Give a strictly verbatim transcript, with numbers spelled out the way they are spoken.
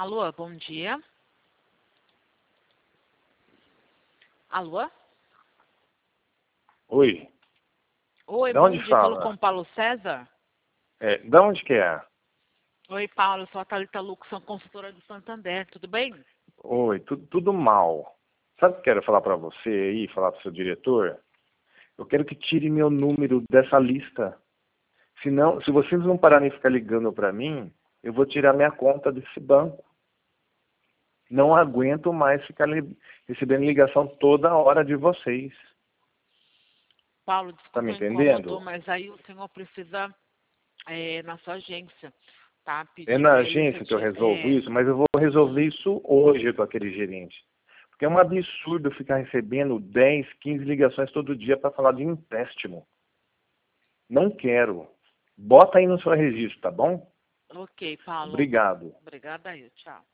Alô, bom dia. Alô? Oi. Oi, Da bom onde dia. Falou com fala? o Paulo César? É, da onde que é? Oi, Paulo. Eu sou a Thalita Lucas, sou consultora do Santander. Tudo bem? Oi, tudo, tudo mal. Sabe o que eu quero falar para você aí, falar para o seu diretor? Eu quero que tire meu número dessa lista. Senão, se vocês não pararem de ficar ligando para mim, eu vou tirar minha conta desse banco. Não aguento mais ficar li- recebendo ligação toda hora de vocês. Paulo, Tá desculpa me o incômodo, entendendo? mas aí o senhor precisa, é, na sua agência, tá? É Pedir na para ele agência que eu retirar. resolvo É, isso, mas eu vou resolver isso hoje com aquele gerente. Porque é um absurdo eu ficar recebendo dez, quinze ligações todo dia para falar de empréstimo. Não quero. Bota aí no seu registro, tá bom? ok, Paulo. Obrigado. Obrigada aí. Tchau.